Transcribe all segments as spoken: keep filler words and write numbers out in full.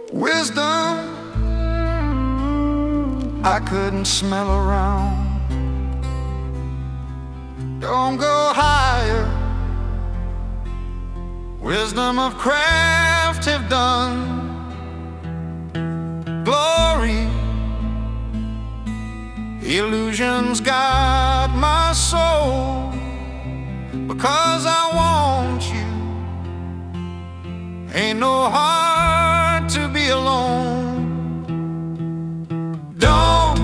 Wisdom I couldn't smell around. Don't go higher. Wisdom of craft have done. Glory, illusions got my soul. Because I want you, ain't no heart to be alone. Don't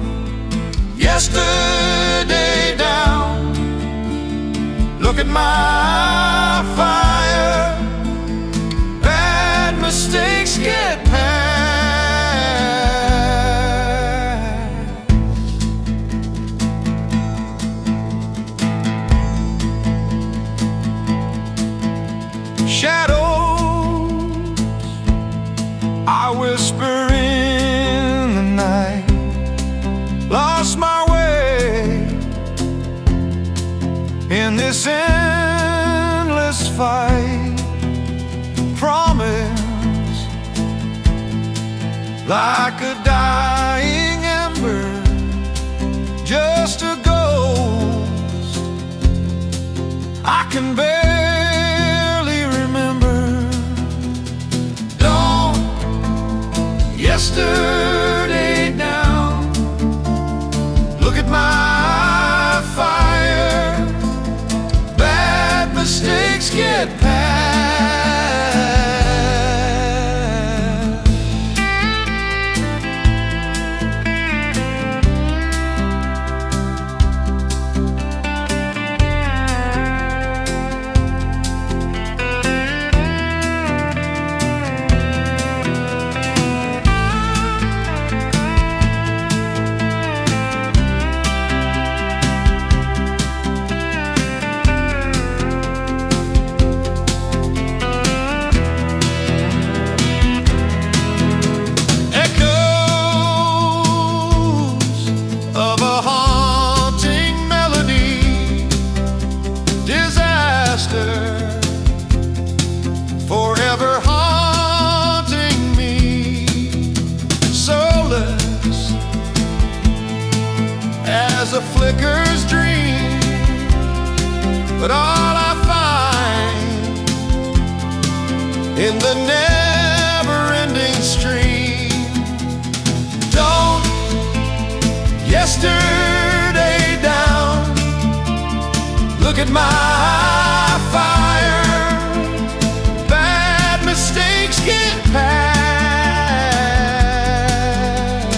yesterday down. Look at my fire. Bad mistakes get past. Shadows I whisper in the night. Lost my way in this endless fight. Promise like a dying ember, just a ghost I can barely remember. Don't yesterday down. Look at my fire. Bad mistakes get past. Forever haunting me, soulless as a flicker's dream. But all I find in the never-ending stream. Don't yesterday down. Look at my fire. Bad mistakes get past.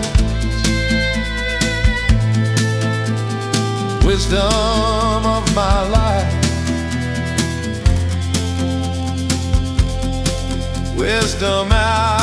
Wisdom of my life. Wisdom out.